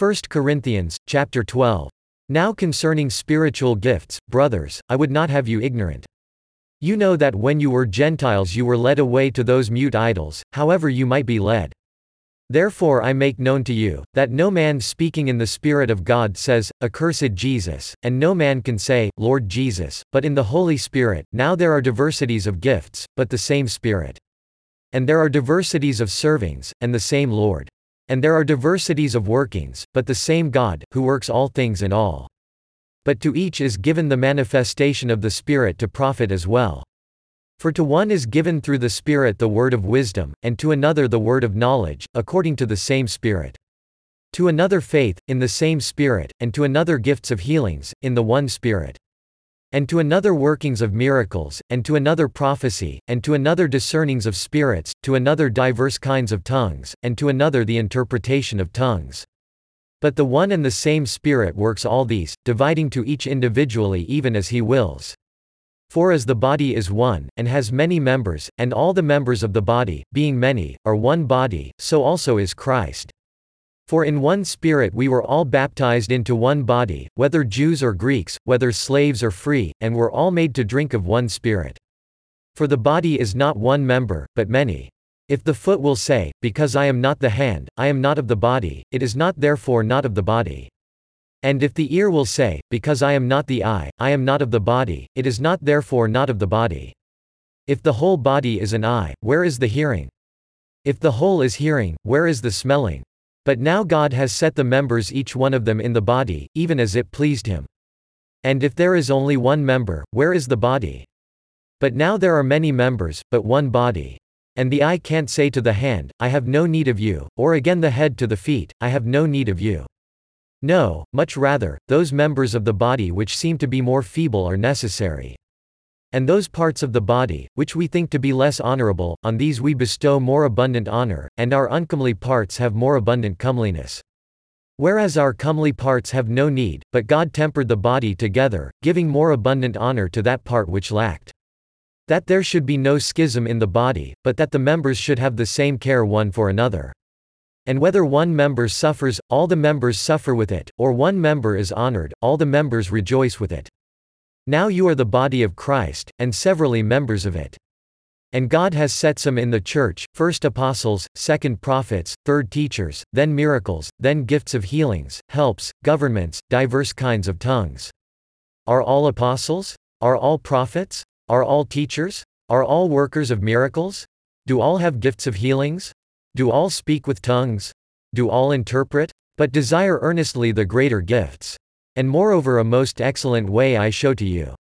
1 Corinthians, chapter 12. Now concerning spiritual gifts, brothers, I would not have you ignorant. You know that when you were Gentiles you were led away to those mute idols, however you might be led. Therefore I make known to you, that no man speaking in the Spirit of God says, Accursed Jesus, and no man can say, Lord Jesus, but in the Holy Spirit. Now there are diversities of gifts, but the same Spirit. And there are diversities of servings, and the same Lord. And there are diversities of workings, but the same God, who works all things in all. But to each is given the manifestation of the Spirit to profit as well. For to one is given through the Spirit the word of wisdom, and to another the word of knowledge, according to the same Spirit. To another faith, in the same Spirit, and to another gifts of healings, in the one Spirit. And to another workings of miracles, and to another prophecy, and to another discernings of spirits, to another diverse kinds of tongues, and to another the interpretation of tongues. But the one and the same Spirit works all these, dividing to each individually even as He wills. For as the body is one, and has many members, and all the members of the body, being many, are one body, so also is Christ. For in one Spirit we were all baptized into one body, whether Jews or Greeks, whether slaves or free, and were all made to drink of one Spirit. For the body is not one member, but many. If the foot will say, Because I am not the hand, I am not of the body, it is not therefore not of the body. And if the ear will say, Because I am not the eye, I am not of the body, it is not therefore not of the body. If the whole body is an eye, where is the hearing? If the whole is hearing, where is the smelling? But now God has set the members each one of them in the body, even as it pleased Him. And if there is only one member, where is the body? But now there are many members, but one body. And the eye can't say to the hand, I have no need of you, or again the head to the feet, I have no need of you. No, much rather, those members of the body which seem to be more feeble are necessary. And those parts of the body, which we think to be less honorable, on these we bestow more abundant honor, and our uncomely parts have more abundant comeliness. Whereas our comely parts have no need, but God tempered the body together, giving more abundant honor to that part which lacked. That there should be no schism in the body, but that the members should have the same care one for another. And whether one member suffers, all the members suffer with it, or one member is honored, all the members rejoice with it. Now you are the body of Christ, and severally members of it. And God has set some in the church, first apostles, second prophets, third teachers, then miracles, then gifts of healings, helps, governments, diverse kinds of tongues. Are all apostles? Are all prophets? Are all teachers? Are all workers of miracles? Do all have gifts of healings? Do all speak with tongues? Do all interpret? But desire earnestly the greater gifts. And moreover a most excellent way I show to you.